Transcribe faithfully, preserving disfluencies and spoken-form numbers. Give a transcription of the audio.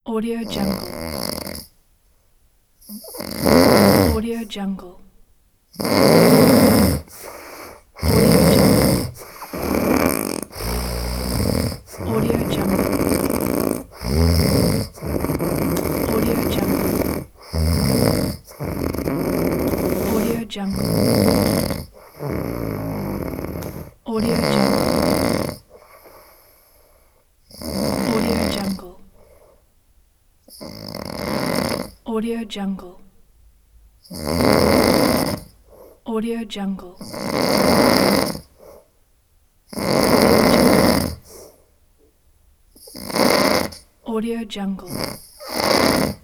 Audio Jungle. Audio Jungle. Audio Jungle. Audio Jungle. Audio Jungle. Audio Jungle. Audio Jungle. Audio Jungle. Audio Jungle. Audio Jungle.